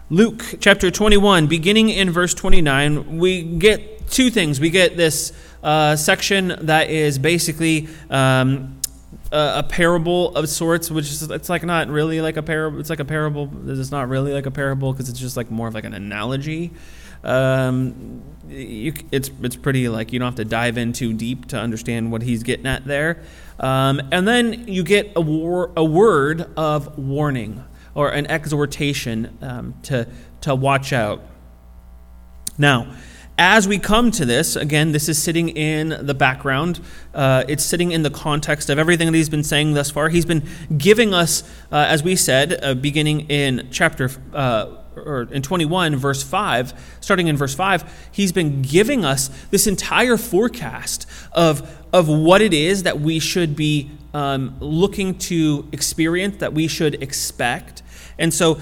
Luke chapter 21, beginning in verse 29, we get two things. We get this section that is basically a parable of sorts, which is, it's like not really like a parable. It's like a parable. It's not really like a parable because it's just like more of like an analogy. It's pretty like you don't have to dive in too deep to understand what he's getting at there. And then you get a word of warning or an exhortation to watch out. Now, as we come to this, again, this is sitting in the background. It's sitting in the context of everything that he's been saying thus far. He's been giving us, as we said, beginning in chapter or in 21, verse 5, starting in verse 5, he's been giving us this entire forecast of what it is that we should be looking to experience, that we should expect. And so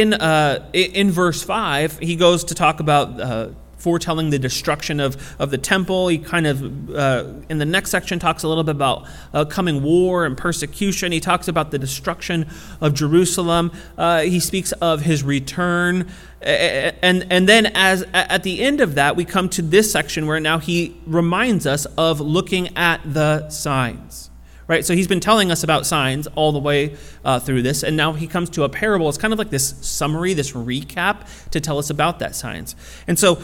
in verse 5, he goes to talk about foretelling the destruction of the temple. He kind of, in the next section, talks a little bit about coming war and persecution. He talks about the destruction of Jerusalem. He speaks of his return. And then at the end of that, we come to this section where now he reminds us of looking at the signs. Right, so he's been telling us about signs all the way through this, and now he comes to a parable. It's kind of like this summary, this recap to tell us about that signs. And so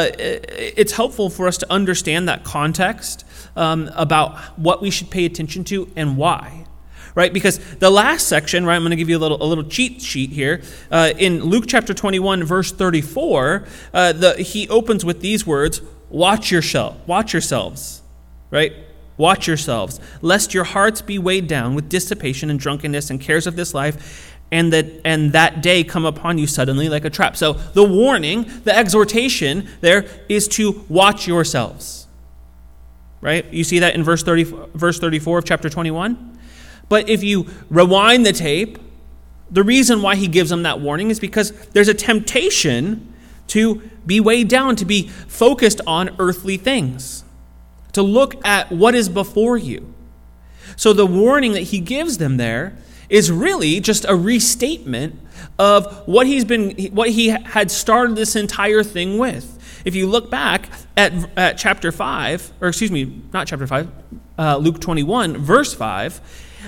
it's helpful for us to understand that context about what we should pay attention to and why. Right, because the last section, right, I'm going to give you a little cheat sheet here. In Luke chapter 21, verse 34, he opens with these words: watch yourselves, right? Watch yourselves, lest your hearts be weighed down with dissipation and drunkenness and cares of this life, and that day come upon you suddenly like a trap. So the warning, the exhortation there is to watch yourselves. Right? You see that in verse 34 of chapter 21? But if you rewind the tape, the reason why he gives them that warning is because there's a temptation to be weighed down, to be focused on earthly things, to look at what is before you. So the warning that he gives them there is really just a restatement of what he had started this entire thing with. If you look back at chapter 5, or excuse me, not chapter 5, Luke 21, verse 5,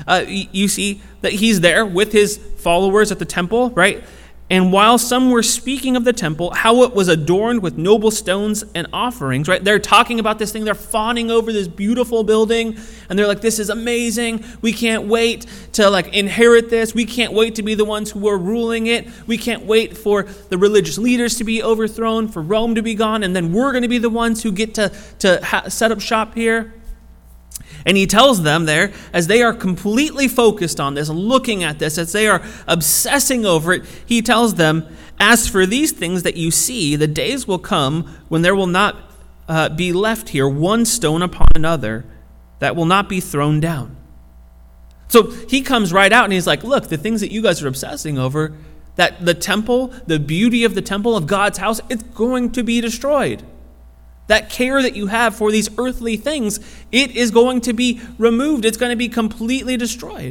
you see that he's there with his followers at the temple, right? And while some were speaking of the temple, how it was adorned with noble stones and offerings, right? They're talking about this thing. They're fawning over this beautiful building. And they're like, this is amazing. We can't wait to inherit this. We can't wait to be the ones who are ruling it. We can't wait for the religious leaders to be overthrown, for Rome to be gone. And then we're going to be the ones who get to set up shop here. And he tells them there, as they are completely focused on this, looking at this, as they are obsessing over it, he tells them, as for these things that you see, the days will come when there will not be left here one stone upon another that will not be thrown down. So he comes right out and he's like, look, the things that you guys are obsessing over, that the temple, the beauty of the temple of God's house, it's going to be destroyed. That care that you have for these earthly things, it is going to be removed. It's going to be completely destroyed.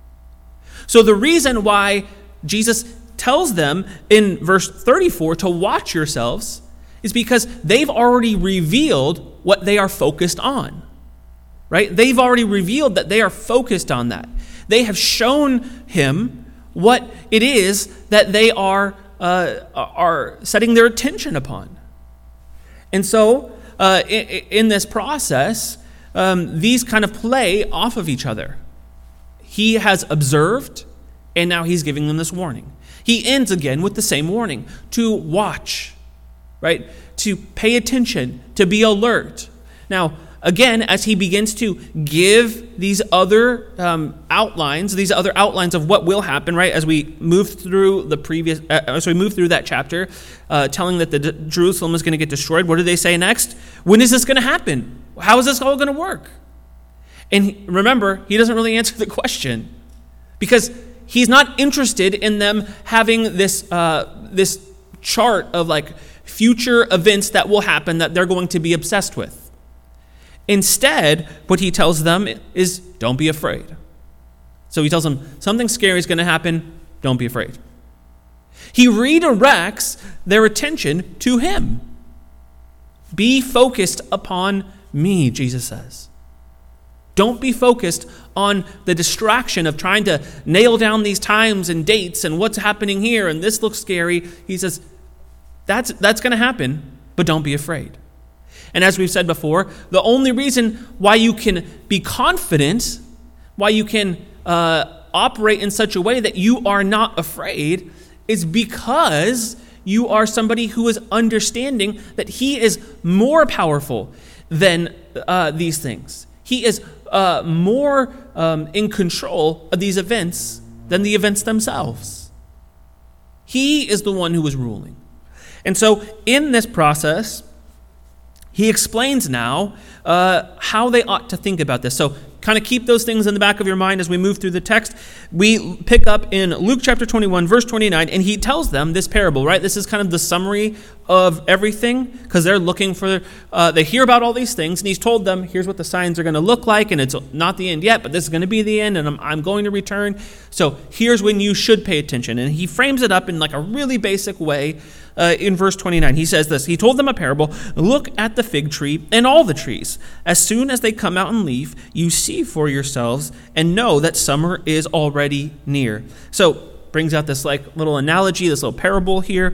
So the reason why Jesus tells them in verse 34 to watch yourselves is because they've already revealed what they are focused on. Right? They've already revealed that they are focused on that. They have shown him what it is that they are setting their attention upon. And so, in this process, these kind of play off of each other. He has observed, and now he's giving them this warning. He ends again with the same warning, to watch, right? To pay attention, to be alert. Now, again, as he begins to give these other outlines of what will happen, right? As we move through that chapter, telling that Jerusalem is going to get destroyed. What do they say next? When is this going to happen? How is this all going to work? And remember, he doesn't really answer the question because he's not interested in them having this chart of future events that will happen that they're going to be obsessed with. Instead, what he tells them is, don't be afraid. So he tells them, something scary is going to happen, don't be afraid. He redirects their attention to him. Be focused upon me, Jesus says. Don't be focused on the distraction of trying to nail down these times and dates and what's happening here and this looks scary. He says, that's going to happen, but don't be afraid. And as we've said before, the only reason why you can be confident, why you can operate in such a way that you are not afraid, is because you are somebody who is understanding that he is more powerful than these things. He is more in control of these events than the events themselves. He is the one who is ruling. And so in this process, he explains now how they ought to think about this. So kind of keep those things in the back of your mind as we move through the text. We pick up in Luke chapter 21, verse 29, and he tells them this parable, right? This is kind of the summary of everything, because they're looking for, they hear about all these things, and he's told them, here's what the signs are going to look like, and it's not the end yet, but this is going to be the end, and I'm going to return. So here's when you should pay attention. And he frames it up in like a really basic way. In verse 29, he says this, he told them a parable, look at the fig tree and all the trees. As soon as they come out in leaf, you see for yourselves and know that summer is already near. So brings out this like little analogy, this little parable here.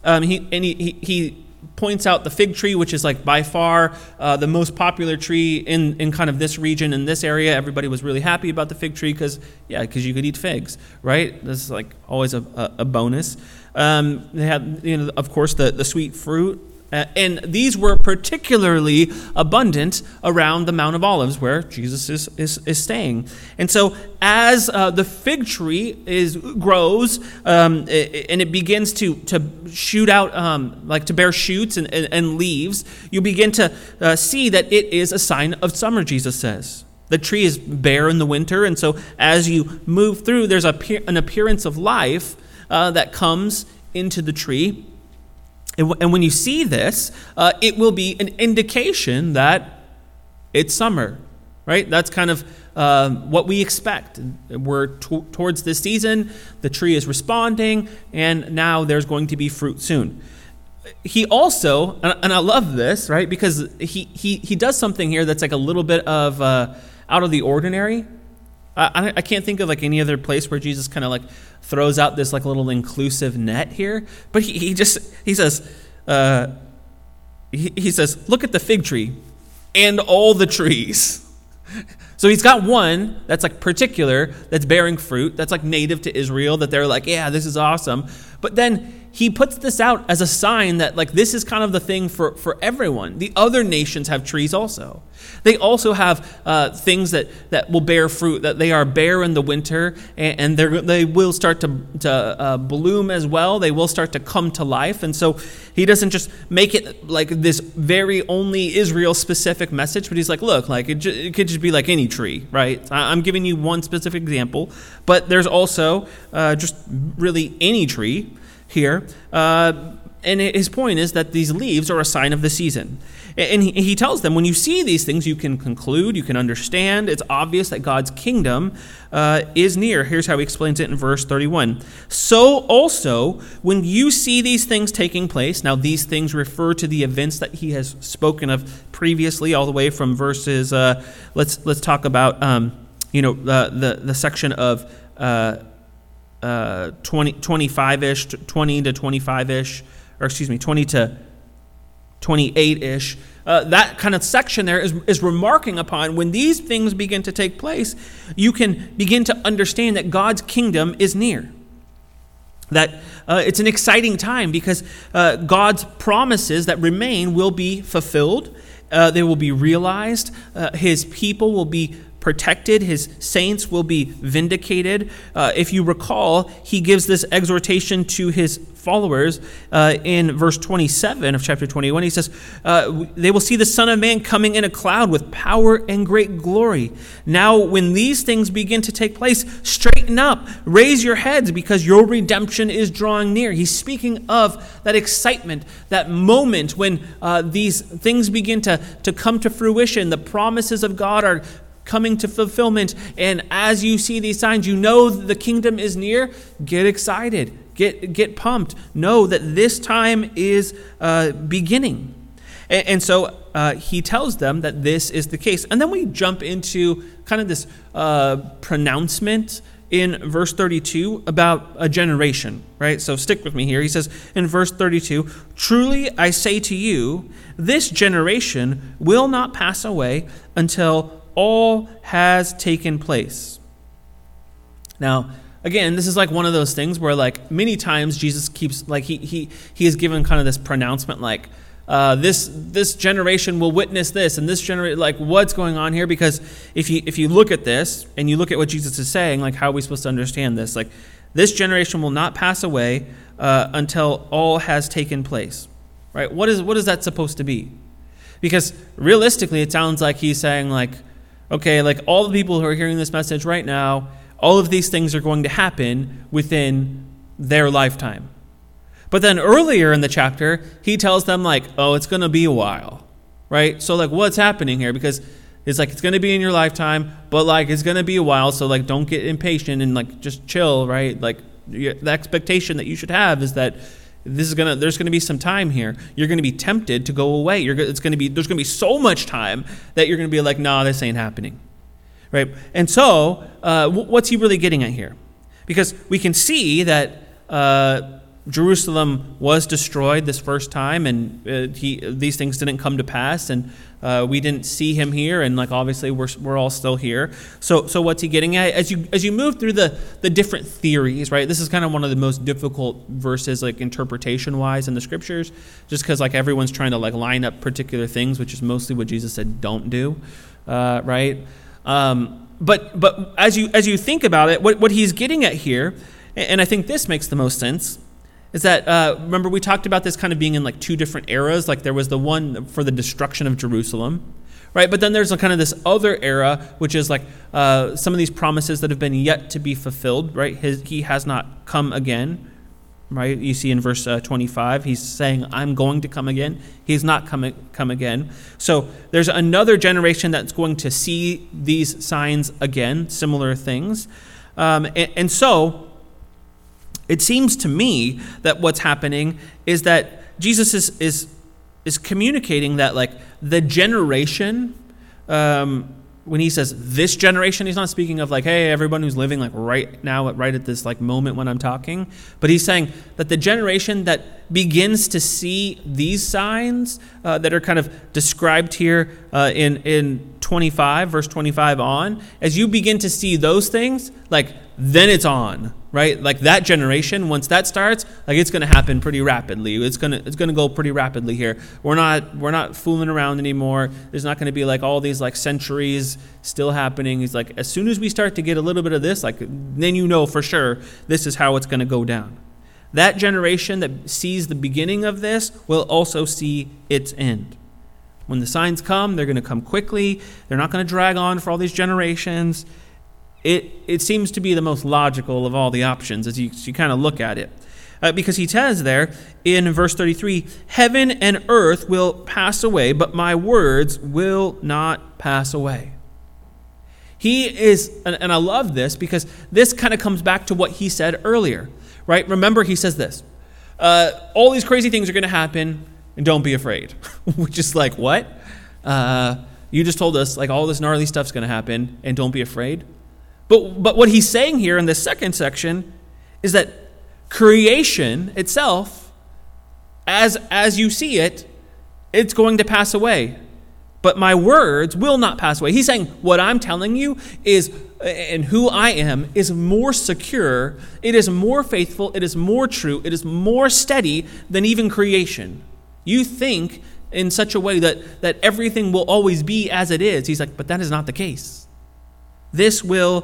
He points out the fig tree, which is like by far the most popular tree in kind of this region, in this area. Everybody was really happy about the fig tree because you could eat figs, right? This is like always a bonus. They had, of course, the sweet fruit. And these were particularly abundant around the Mount of Olives where Jesus is staying. And so as the fig tree grows and it begins to shoot out, to bear shoots and leaves, you begin to see that it is a sign of summer, Jesus says. The tree is bare in the winter, and so as you move through, there's an appearance of life that comes into the tree. And when you see this, it will be an indication that it's summer, right? That's kind of what we expect. We're towards this season, the tree is responding, and now there's going to be fruit soon. He also, and I love this, right? Because he does something here that's like a little bit of out of the ordinary. I can't think of like any other place where Jesus kind of like throws out this like little inclusive net here, but he says, look at the fig tree and all the trees. So he's got one that's like particular, that's bearing fruit, that's like native to Israel, that they're like, yeah, this is awesome. But then he puts this out as a sign that like this is kind of the thing for everyone. The other nations have trees also. They also have things that will bear fruit, that they are bare in the winter, and they will start to bloom as well. They will start to come to life. And so he doesn't just make it like this very only Israel-specific message, but he's like, look, like it could just be like any tree, right? I'm giving you one specific example, but there's also just really any tree here. And his point is that these leaves are a sign of the season. And he tells them, when you see these things, you can conclude, you can understand. It's obvious that God's kingdom is near. Here's how he explains it in verse 31. So also, when you see these things taking place, now these things refer to the events that he has spoken of previously, all the way from verses, let's talk about, the section of 25-ish, 20 to 25-ish, or excuse me, 20 to 28-ish. That kind of section there is remarking upon when these things begin to take place, you can begin to understand that God's kingdom is near. That it's an exciting time because God's promises that remain will be fulfilled. They will be realized. His people will be protected. His saints will be vindicated. If you recall, he gives this exhortation to his followers in verse 27 of chapter 21. He says, they will see the Son of Man coming in a cloud with power and great glory. Now, when these things begin to take place, straighten up, raise your heads, because your redemption is drawing near. He's speaking of that excitement, that moment when these things begin to come to fruition. The promises of God are coming to fulfillment, and as you see these signs, you know the kingdom is near. Get excited, Get pumped. Know that this time is beginning. And so he tells them that this is the case. And then we jump into kind of this pronouncement in verse 32 about a generation, right? So stick with me here. He says in verse 32, "Truly I say to you, this generation will not pass away until all has taken place." Now, again, this is like one of those things where like many times Jesus keeps like he is given kind of this pronouncement like this generation will witness this, and this generation, like what's going on here? Because if you look at this and you look at what Jesus is saying, like how are we supposed to understand this? Like this generation will not pass away until all has taken place, right? What is that supposed to be? Because realistically, it sounds like he's saying like, okay, like all the people who are hearing this message right now, all of these things are going to happen within their lifetime. But then earlier in the chapter, he tells them like, oh, it's going to be a while, right? So like what's happening here? Because it's like, it's going to be in your lifetime, but like it's going to be a while. So like don't get impatient and like just chill, right? Like the expectation that you should have is that there's going to be some time here. You're going to be tempted to go away. There's going to be so much time that you're going to be like, nah, this ain't happening, right? And so what's he really getting at here? Because we can see that Jerusalem was destroyed this first time, and these things didn't come to pass, and we didn't see him here, and like obviously we're all still here. So what's he getting at? As you move through the different theories, right? This is kind of one of the most difficult verses, like interpretation wise in the scriptures, just because like everyone's trying to like line up particular things, which is mostly what Jesus said don't do, right? But as you think about it, what he's getting at here, and I think this makes the most sense, is that, remember we talked about this kind of being in like two different eras, like there was the one for the destruction of Jerusalem, right? But then there's a kind of this other era, which is like some of these promises that have been yet to be fulfilled, right? He has not come again, right? You see in verse 25, he's saying, I'm going to come again. He's not come again. So there's another generation that's going to see these signs again, similar things. And so it seems to me that what's happening is that Jesus is communicating that like the generation, when he says this generation, he's not speaking of like, hey, everyone who's living like right now, right at this like moment when I'm talking, but he's saying that the generation that begins to see these signs that are kind of described here in 25, verse 25 on, as you begin to see those things, like then it's on, right? Like that generation, once that starts, like it's going to happen pretty rapidly. It's going to go pretty rapidly here. We're not fooling around anymore. There's not going to be like all these like centuries still happening. He's like, as soon as we start to get a little bit of this, like then you know for sure this is how it's going to go down. That generation that sees the beginning of this will also see its end. When the signs come, they're going to come quickly. They're not going to drag on for all these generations. It seems to be the most logical of all the options as you kind of look at it. Because he says there in verse 33, heaven and earth will pass away, but my words will not pass away. He is, and I love this because this kind of comes back to what he said earlier, right? Remember, he says this, all these crazy things are going to happen, and don't be afraid. Which is like, what? You just told us like all this gnarly stuff's going to happen, and don't be afraid. But what he's saying here in this second section is that creation itself, as you see it, it's going to pass away. But my words will not pass away. He's saying what I'm telling you is, and who I am, is more secure. It is more faithful. It is more true. It is more steady than even creation. You think in such a way that everything will always be as it is. He's like, but that is not the case. This will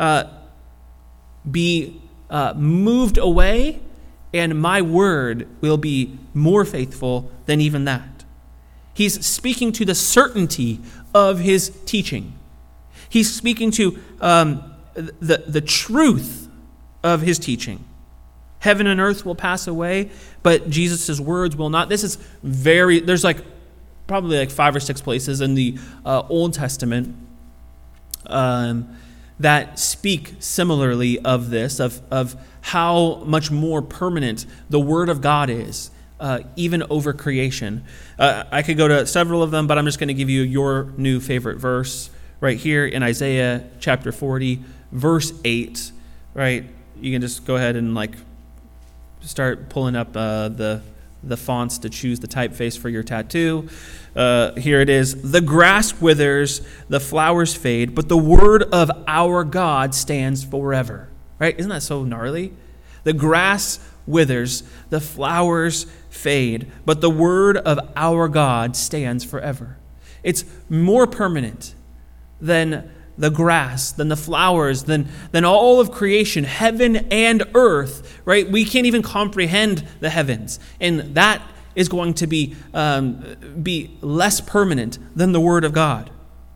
be moved away, and my word will be more faithful than even that. He's speaking to the certainty of his teaching. He's speaking to the truth of his teaching. Heaven and earth will pass away, but Jesus' words will not. This is there's like probably like 5 or 6 places in the Old Testament that speak similarly of this, of how much more permanent the Word of God is, even over creation. I could go to several of them, but I'm just going to give you your new favorite verse right here in Isaiah chapter 40, verse 8, right? You can just go ahead and start pulling up the fonts to choose the typeface for your tattoo. Here it is. The grass withers, the flowers fade, but the word of our God stands forever. Right? Isn't that so gnarly? The grass withers, the flowers fade, but the word of our God stands forever. It's more permanent than the grass, than the flowers, than all of creation, heaven and earth, right? We can't even comprehend the heavens. And that is going to be less permanent than the Word of God.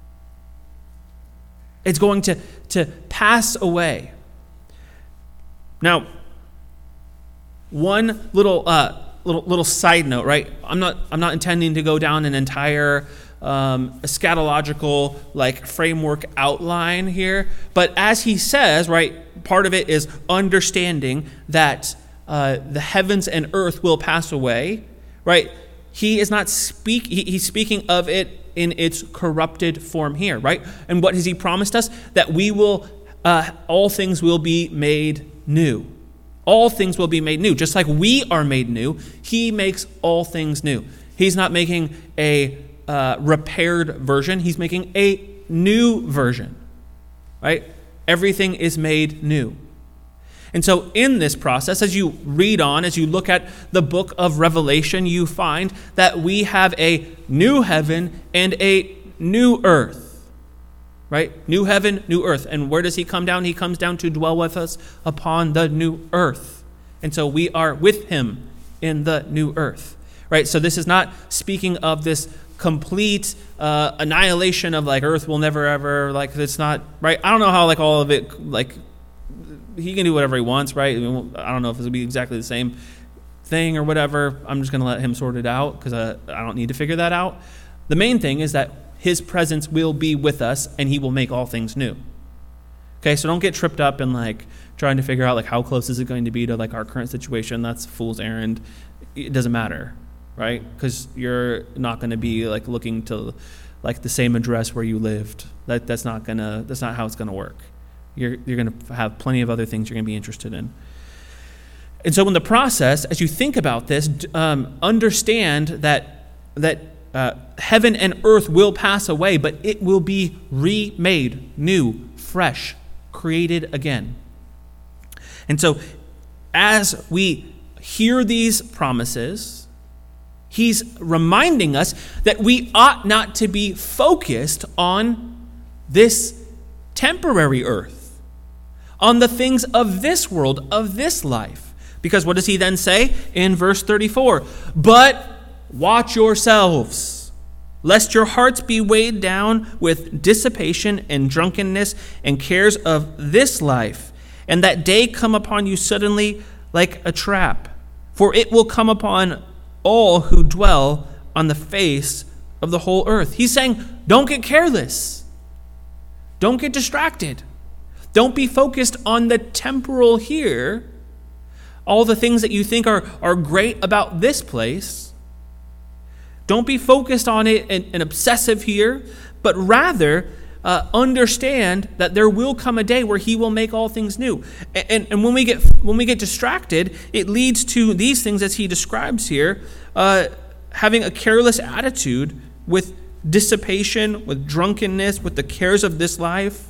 It's going to pass away. Now, one little side note, right? I'm not intending to go down an entire eschatological framework outline here, but as he says, right, part of it is understanding that the heavens and earth will pass away, right? He is not he's speaking of it in its corrupted form here, right? And what has he promised us? That we will all things will be made new. All things will be made new. Just like we are made new, he makes all things new. He's not making a repaired version. He's making a new version, right? Everything is made new. And so in this process, as you read on, as you look at the book of Revelation, you find that we have a new heaven and a new earth, right? New heaven, new earth. And where does he come down? He comes down to dwell with us upon the new earth. And so we are with him in the new earth, right? So this is not speaking of this complete annihilation of earth will never ever, it's not, right? I don't know how all of it, he can do whatever he wants, right? I don't know if it'll be exactly the same thing or whatever. I'm just going to let him sort it out because I don't need to figure that out. The main thing is that his presence will be with us and he will make all things new. Okay, so don't get tripped up in trying to figure out how close is it going to be to our current situation. That's a fool's errand. It doesn't matter, right? Because you're not going to be looking to the same address where you lived. That's not how it's going to work. You're going to have plenty of other things you're going to be interested in. And so in the process, as you think about this, understand that heaven and earth will pass away, but it will be remade, new, fresh, created again. And so as we hear these promises, he's reminding us that we ought not to be focused on this temporary earth, on the things of this world, of this life. Because what does he then say in verse 34? But watch yourselves, lest your hearts be weighed down with dissipation and drunkenness and cares of this life, and that day come upon you suddenly like a trap. For it will come upon all who dwell on the face of the whole earth. He's saying, don't get careless. Don't get distracted. Don't be focused on the temporal here, all the things that you think are great about this place. Don't be focused on it and obsessive here, but rather understand that there will come a day where he will make all things new. And when we get distracted, it leads to these things as he describes here, having a careless attitude with dissipation, with drunkenness, with the cares of this life.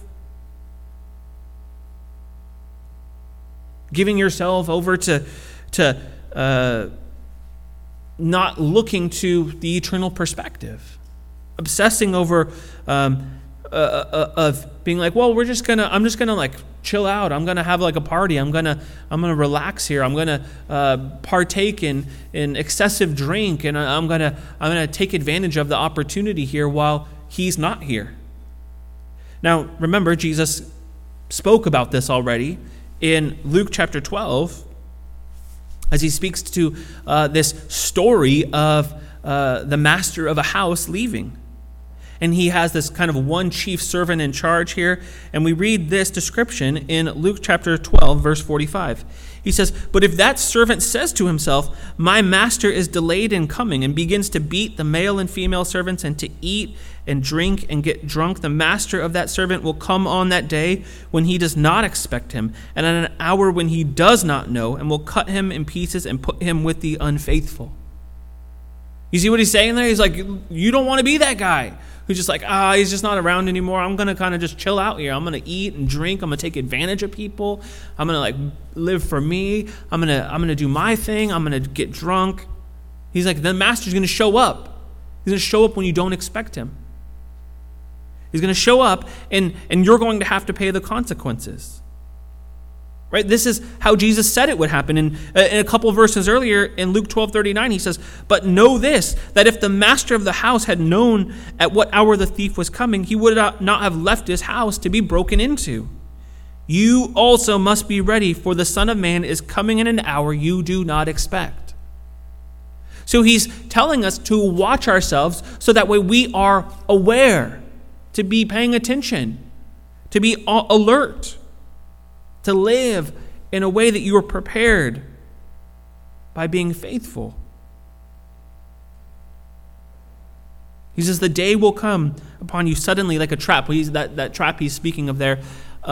Giving yourself over to not looking to the eternal perspective, obsessing over of being well, I'm just gonna chill out. I'm gonna have a party. I'm gonna relax here. I'm gonna partake in excessive drink, and I'm gonna take advantage of the opportunity here while he's not here. Now, remember, Jesus spoke about this already in Luke chapter 12, as he speaks to this story of the master of a house leaving. And he has this kind of one chief servant in charge here. And we read this description in Luke chapter 12, verse 45. He says, "But if that servant says to himself, 'My master is delayed in coming,' and begins to beat the male and female servants and to eat and drink and get drunk, the master of that servant will come on that day when he does not expect him, and at an hour when he does not know, and will cut him in pieces and put him with the unfaithful." You see what he's saying there? He's like, you don't want to be that guy who's just like, he's just not around anymore. I'm going to kind of just chill out here. I'm going to eat and drink. I'm going to take advantage of people. I'm going to live for me. I'm going to do my thing. I'm going to get drunk. He's like, the master's going to show up. He's going to show up when you don't expect him. He's going to show up and you're going to have to pay the consequences. Right? This is how Jesus said it would happen. In a couple of verses earlier in Luke 12:39, he says, "But know this, that if the master of the house had known at what hour the thief was coming, he would not have left his house to be broken into. You also must be ready, for the Son of Man is coming in an hour you do not expect." So he's telling us to watch ourselves so that way we are aware, to be paying attention, to be alert, to live in a way that you are prepared by being faithful. He says, the day will come upon you suddenly like a trap. That trap he's speaking of there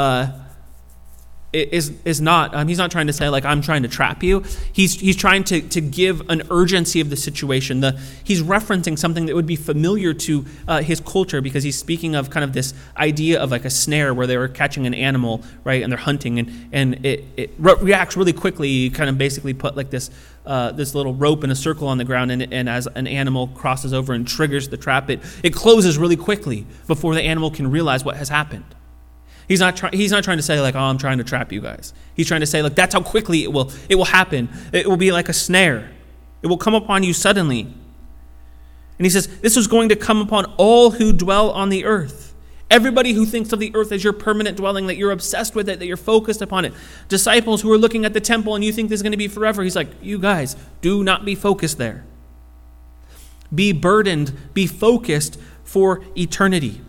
is not, he's not trying to say like, I'm trying to trap you. He's trying to give an urgency of the situation. He's referencing something that would be familiar to his culture, because he's speaking of kind of this idea of like a snare where they were catching an animal, right, and they're hunting, and it reacts really quickly. You kind of basically put like this little rope in a circle on the ground, and as an animal crosses over and triggers the trap, it closes really quickly before the animal can realize what has happened. He's not trying to say like, I'm trying to trap you guys. He's trying to say like, that's how quickly it will happen. It will be like a snare. It will come upon you suddenly. And he says, this is going to come upon all who dwell on the earth. Everybody who thinks of the earth as your permanent dwelling, that you're obsessed with it, that you're focused upon it. Disciples who are looking at the temple and you think this is going to be forever. He's like, you guys, do not be focused there. Be burdened, be focused for eternity.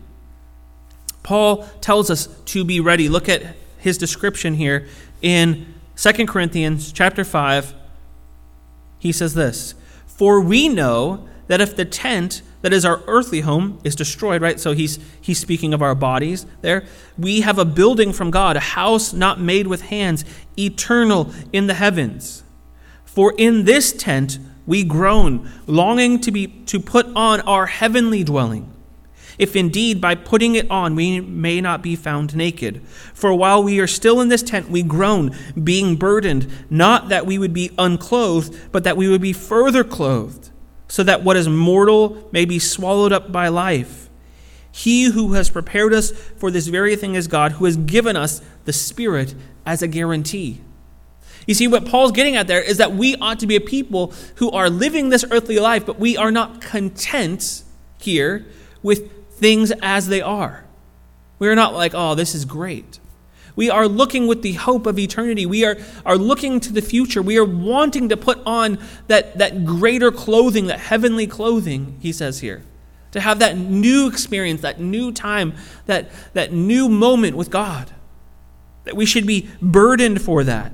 Paul tells us to be ready. Look at his description here in 2 Corinthians chapter 5. He says this, "For we know that if the tent that is our earthly home is destroyed," right? So he's speaking of our bodies there. "We have a building from God, a house not made with hands, eternal in the heavens. For in this tent we groan, longing to put on our heavenly dwelling. If indeed by putting it on we may not be found naked. For while we are still in this tent we groan, being burdened, not that we would be unclothed, but that we would be further clothed, so that what is mortal may be swallowed up by life. He who has prepared us for this very thing is God, who has given us the Spirit as a guarantee." You see, what Paul's getting at there is that we ought to be a people who are living this earthly life, but we are not content here with things as they are. We are not like, oh, this is great. We are looking with the hope of eternity. We are looking to the future. We are wanting to put on that greater clothing, that heavenly clothing, he says here. To have that new experience, that new time, that new moment with God. That we should be burdened for that.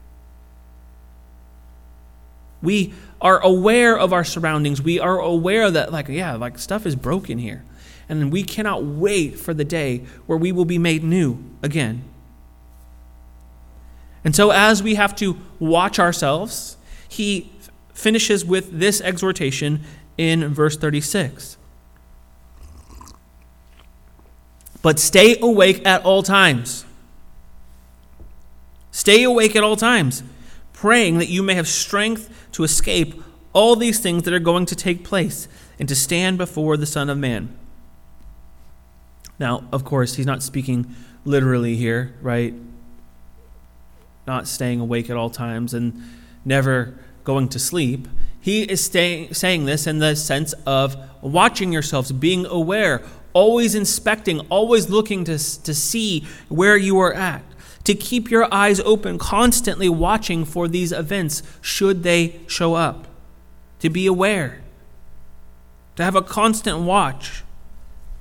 We are aware of our surroundings. We are aware that stuff is broken here. And we cannot wait for the day where we will be made new again. And so as we have to watch ourselves, he finishes with this exhortation in verse 36. "But stay awake at all times. Stay awake at all times, praying that you may have strength to escape all these things that are going to take place and to stand before the Son of Man." Now, of course, he's not speaking literally here, right? Not staying awake at all times and never going to sleep. He is saying this in the sense of watching yourselves, being aware, always inspecting, always looking to see where you are at, to keep your eyes open, constantly watching for these events should they show up, to be aware, to have a constant watch.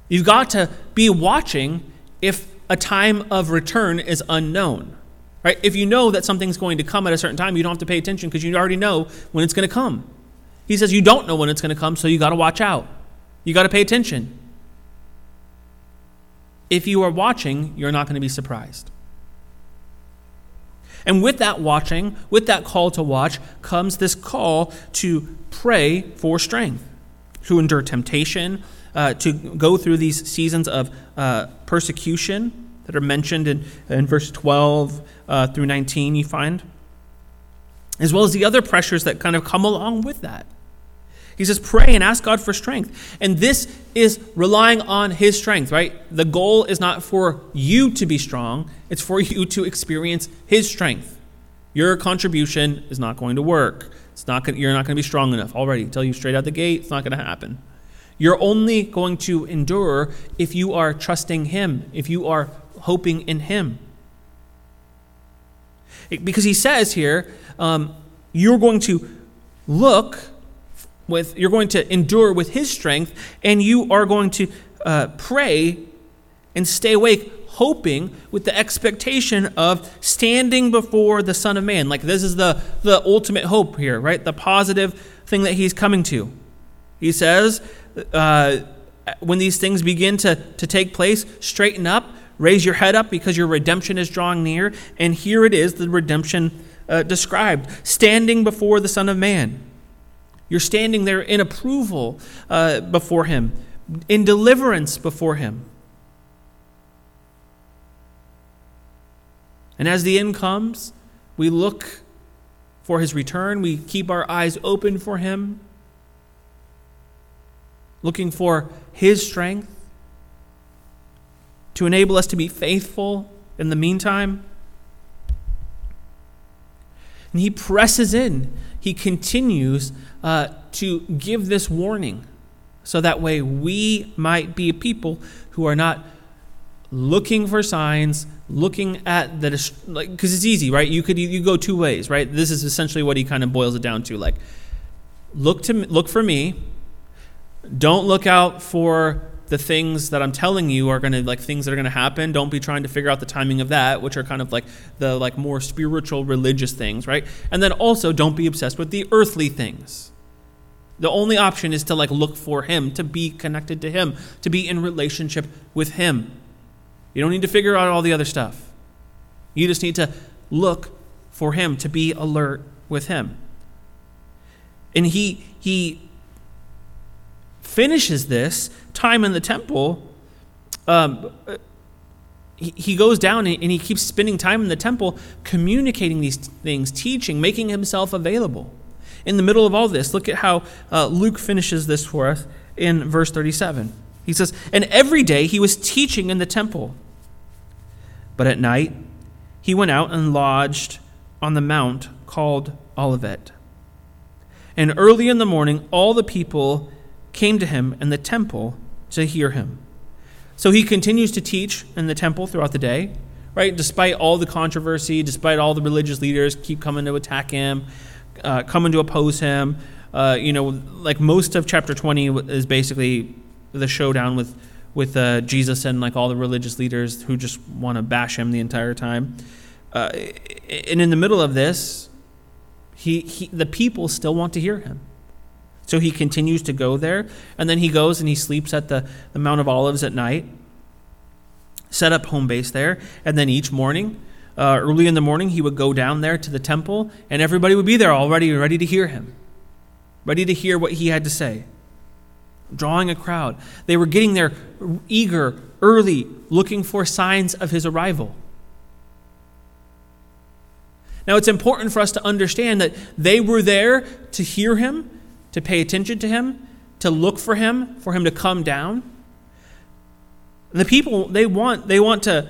You've got to be watching if a time of return is unknown. Right? If you know that something's going to come at a certain time, you don't have to pay attention because you already know when it's going to come. He says you don't know when it's going to come, so you got to watch out. You got to pay attention. If you are watching, you're not going to be surprised. And with that watching, with that call to watch, comes this call to pray for strength, to endure temptation, to go through these seasons of persecution that are mentioned in verse 12 through 19, you find, as well as the other pressures that kind of come along with that. He says, pray and ask God for strength. And this is relying on his strength, right? The goal is not for you to be strong. It's for you to experience his strength. Your contribution is not going to work. You're not going to be strong enough already. I tell you straight out the gate, it's not going to happen. You're only going to endure if you are trusting him, if you are hoping in him. Because he says here, you're going to you're going to endure with his strength, and you are going to pray and stay awake, hoping with the expectation of standing before the Son of Man. Like this is the ultimate hope here, right? The positive thing that he's coming to. He says, when these things begin to take place, straighten up, raise your head up because your redemption is drawing near. And here it is, the redemption described, standing before the Son of Man. You're standing there in approval before him, in deliverance before him. And as the end comes, we look for his return. We keep our eyes open for him, looking for his strength to enable us to be faithful in the meantime. And he presses in. He continues to give this warning so that way we might be a people who are not looking for signs, looking at because it's easy, right? You go two ways, right? This is essentially what he kind of boils it down to. Like, look for me. Don't look out for the things that I'm telling you are going to, like, things that are going to happen. Don't be trying to figure out the timing of that, which are kind of like the more spiritual, religious things, right? And then also don't be obsessed with the earthly things. The only option is to look for him, to be connected to him, to be in relationship with him. You don't need to figure out all the other stuff. You just need to look for him, to be alert with him. And he finishes this time in the temple. He goes down and he keeps spending time in the temple, communicating these things, teaching, making himself available. In the middle of all this, look at how Luke finishes this for us in verse 37. He says, "And every day he was teaching in the temple. But at night he went out and lodged on the mount called Olivet. And early in the morning all the people came to him in the temple to hear him." So he continues to teach in the temple throughout the day, right? Despite all the controversy, despite all the religious leaders keep coming to attack him, coming to oppose him. Most of chapter 20 is basically the showdown with Jesus and all the religious leaders who just want to bash him the entire time. And in the middle of this, the people still want to hear him. So he continues to go there, and then he goes and he sleeps at the Mount of Olives at night, set up home base there, and then each morning, early in the morning, he would go down there to the temple, and everybody would be there already ready to hear him, ready to hear what he had to say, drawing a crowd. They were getting there eager, early, looking for signs of his arrival. Now, it's important for us to understand that they were there to hear him, to pay attention to him, to look for him to come down. And the people, they want to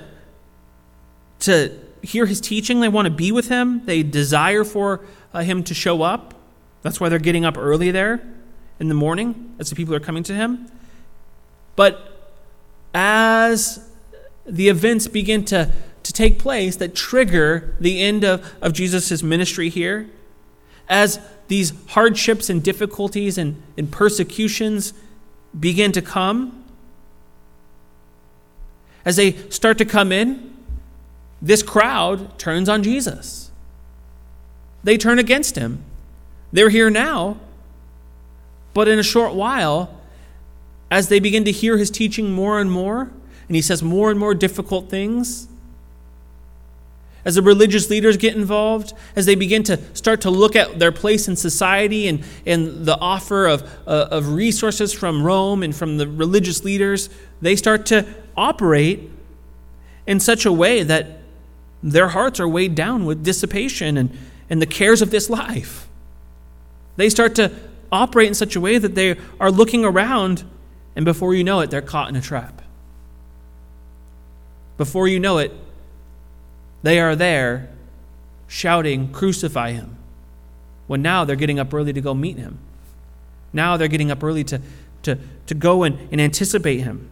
hear his teaching. They want to be with him. They desire for him to show up. That's why they're getting up early there in the morning as the people are coming to him. But as the events begin to take place that trigger the end of Jesus' ministry here, as these hardships and difficulties and persecutions begin to come, As they start to come in, this crowd turns on Jesus. They turn against him. They're here now, but in a short while, as they begin to hear his teaching more and more, and he says more and more difficult things, as the religious leaders get involved, as they begin to start to look at their place in society and the offer of resources from Rome and from the religious leaders, they start to operate in such a way that their hearts are weighed down with dissipation and the cares of this life. They start to operate in such a way that they are looking around, and before you know it, they're caught in a trap. Before you know it, they are there shouting, "Crucify him," when now they're getting up early to go meet him. Now they're getting up early to go and anticipate him.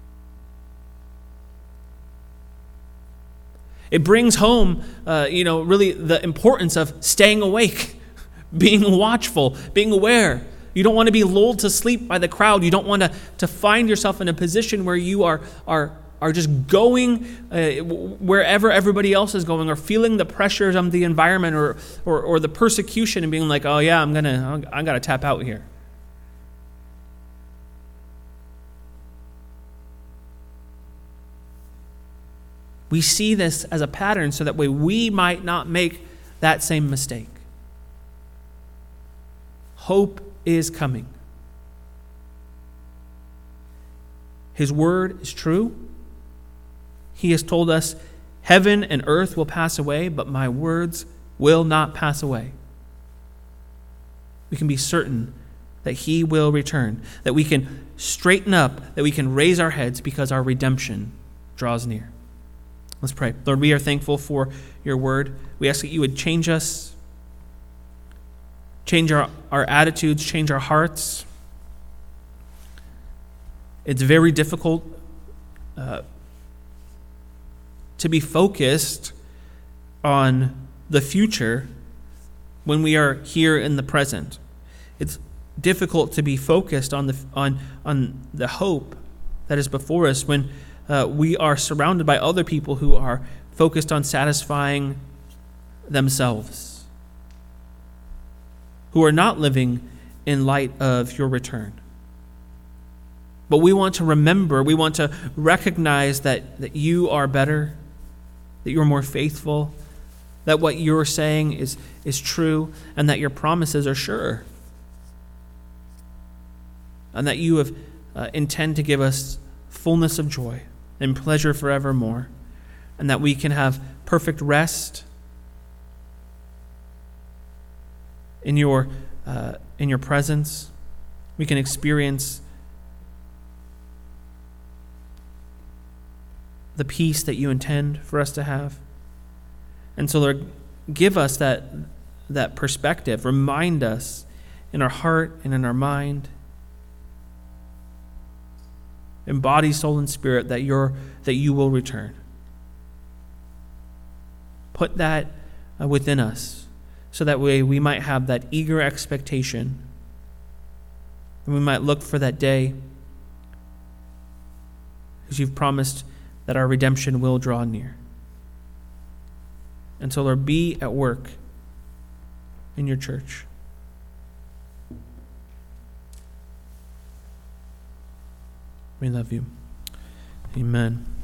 It brings home, really the importance of staying awake, being watchful, being aware. You don't want to be lulled to sleep by the crowd. You don't want to find yourself in a position where you are just going wherever everybody else is going, or feeling the pressures of the environment or the persecution and being like, "Oh yeah, I gotta tap out here." We see this as a pattern so that way we might not make that same mistake. Hope is coming. His word is true. He has told us, "Heaven and earth will pass away, but my words will not pass away." We can be certain that he will return, that we can straighten up, that we can raise our heads because our redemption draws near. Let's pray. Lord, we are thankful for your word. We ask that you would change us, change our attitudes, change our hearts. It's very difficult to be focused on the future when we are here in the present. It's difficult to be focused on the hope that is before us when we are surrounded by other people who are focused on satisfying themselves, who are not living in light of your return. But we want to remember, we want to recognize that you are better, that you're more faithful, that what you're saying is true, and that your promises are sure. And that you have intend to give us fullness of joy and pleasure forevermore, and that we can have perfect rest in your presence. We can experience the peace that you intend for us to have. And so, Lord, give us that perspective. Remind us in our heart and in our mind, in body, soul, and spirit, that you will return. Put that within us, so that way we might have that eager expectation, and we might look for that day, because you've promised that our redemption will draw near. And so, Lord, be at work in your church. We love you. Amen.